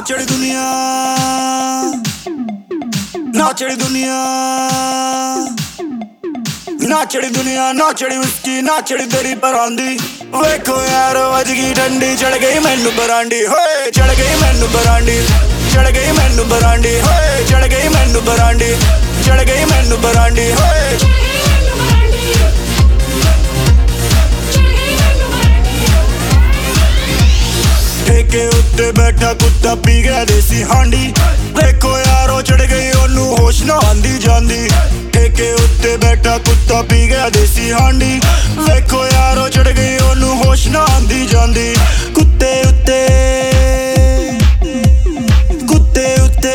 नाचड़ी दुनिया नाचड़ी दुनिया नाचड़ी दुनिया नाचड़ी उसकी नाचड़ी तेरी परांदी वेखो यार अज की ठंडी चढ़ गई मैनू बरांडी होए चढ़ गई मैनू बरांडी चढ़ गई मैनू बरांडी होए चढ़ गई मैनू बरांडी चढ़ गई मैनू बरांडी होए ठेके उत्ते बैठा कुत्ता पी गया देसी हांडी देखो यारो चढ़ गई ओनू होश ना आंदी जांदी ठेके उत्ते बैठा कुत्ता पी गया देसी हांडी देखो यारो चढ़ गई ओनू होश ना आंदी जांदी कुत्ते उत्ते कुत्ते उत्ते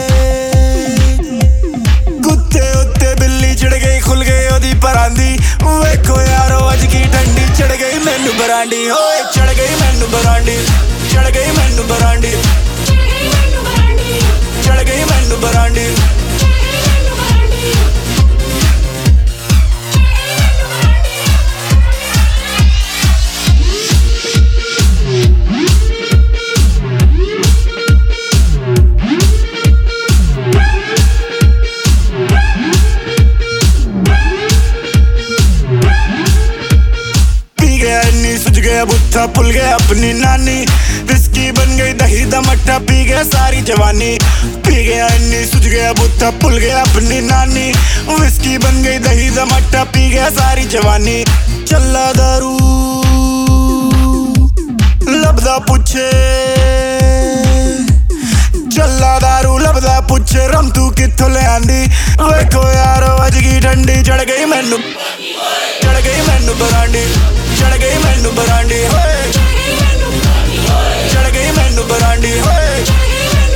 कुत्ते उत्ते बिल्ली चढ़ गई खुल गई ओदी परांदी वेखो यारो अज की ठंडी चढ़ गई मैनू बरांडी होए चढ़ गई मैनू बरांडी चढ़ गई मैनू बरांडी चढ़ गई मैनू बरांडी पी गया इन्नी सुझ गया बुत्था भुल गया अपनी नानी विस्की बन गई दही दा मट्ठा पी गया सारी जवानी पी गया इन्नी सुझ गया बुत्था भुल गया अपनी नानी विस्की बन गई दही दा मट्ठा पी गया सारी जवानी चल्ला दारू लभदा पुछे चल्ला दारू लभदा पुछे रम तू कित्थों ले आंदी वेखो यारो अज की ठंडी चढ़ गई मैनू बरांडी चढ़ गई मैनू बरांडी होए चढ़ गई मैनू बरांडी होए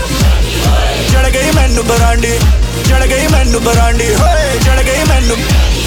चढ़ गई मैनू बरांडी चढ़ गई मैनू बरांडी होए चढ़ गई मैनू